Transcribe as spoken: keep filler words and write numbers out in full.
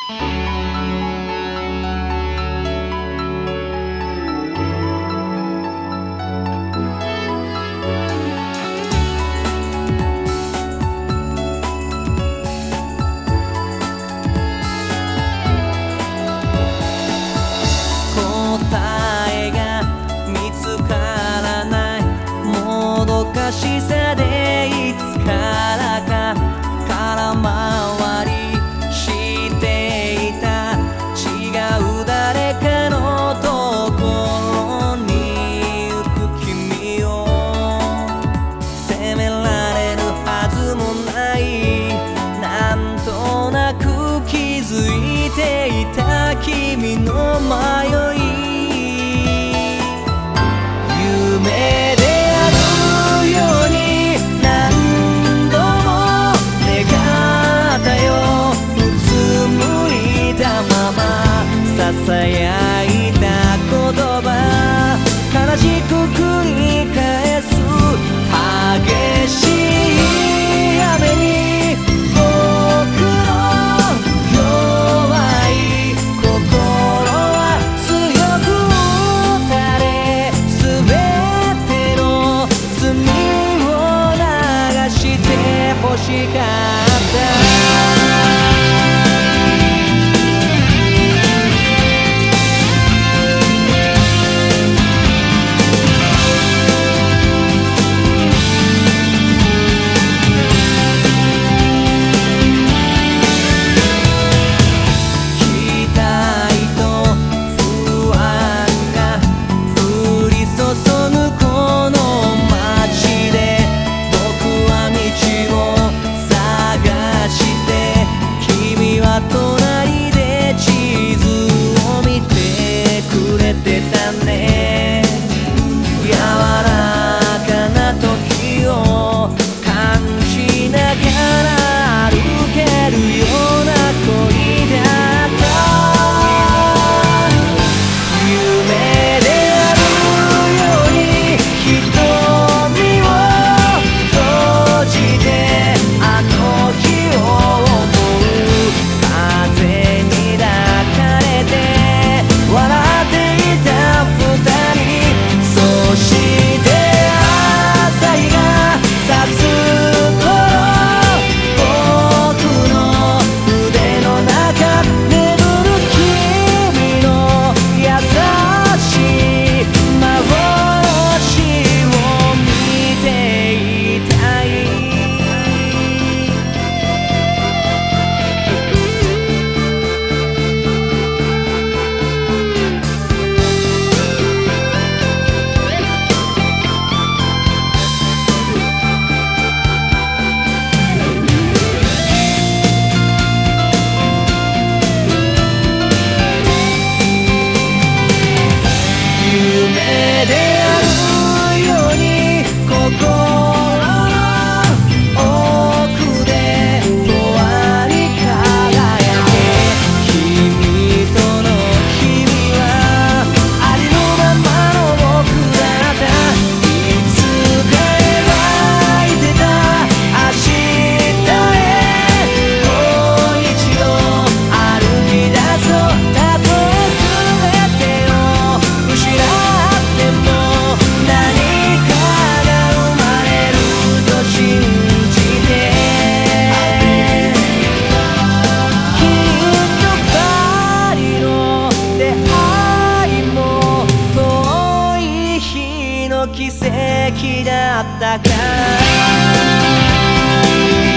答えが見つからないもどかしさでいつからか空回りしていた違う誰かのところに行く君を責められるはずもない、なんとなく気づいていた君の迷い、夢であるように何度も願ったよ、うつむいたままささやいた言葉、悲しく繰り返す激しい雨に僕の弱い心は強く打たれ、全ての罪を流して欲しかった。隣で地図を見てくれてたね、柔らかな時を感じながら歩けるような恋だった。夢であるように瞳を閉じてあの日を奇跡だったから